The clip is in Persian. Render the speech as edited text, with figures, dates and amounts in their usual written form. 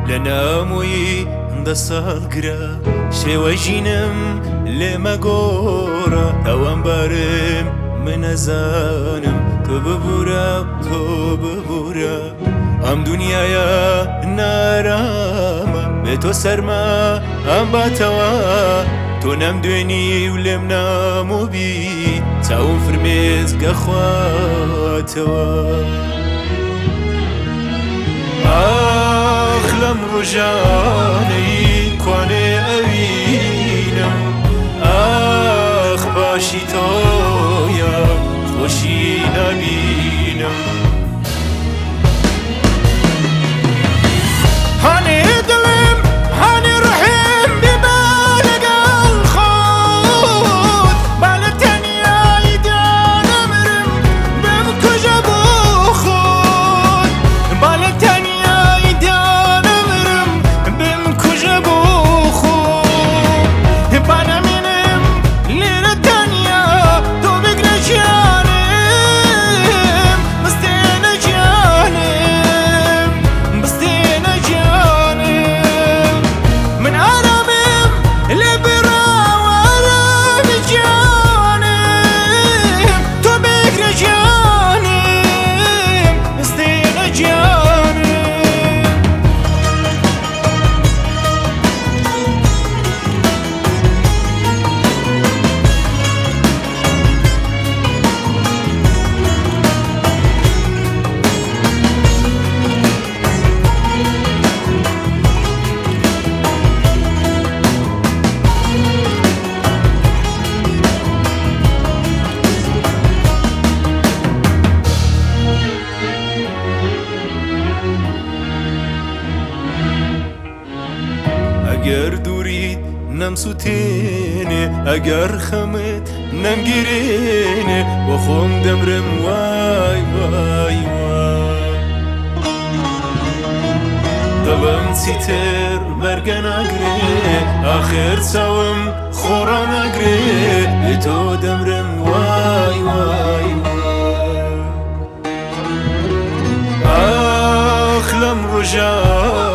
لناموي دەسەڵ گرە شێوە ژینم لێ مەگۆڕە ئەوەم بارم من ئەزانم تۆ ببوورە تۆ ببوورە ئەم دونیایە نارامە بێ تۆ سەرما ئەم باتەوە تۆ نەمدوێنی و لێم ناموبی چاوم فرمێزگە خواتەوە ئاخ لەم ڕۆژانەی کوانێ ئەوینە ئاخ باشی تۆیە خۆشی نبینم هانێ دڵم هانێ ڕحم ببە لەگەڵ خۆت با لە تەنیاییدا نەمرم بمکوژە بۆ خۆت با لە تەنیاییدا نەمرم بمکوژە بۆ خۆت با نەمێنم لێرە تەنیا تۆ بگرە گیانم بستێنە گیانم بستێنە گیانم من ئارامم لێ بڕاوە ئارامی گیانم تۆ بگرە گیانم بستێنە گیانم ئەگەر دووریت نەمسووتێنێ ئەگەر خەمت نەمگیرێنێ بۆ خۆم دەمرم وای وای وای دڵم چیتر بەرگە ناگرێ ئاخر چاوم خۆڕا ناگرێ بێ تۆ دەمرم وای وای وای ئاخ لەم ڕۆژە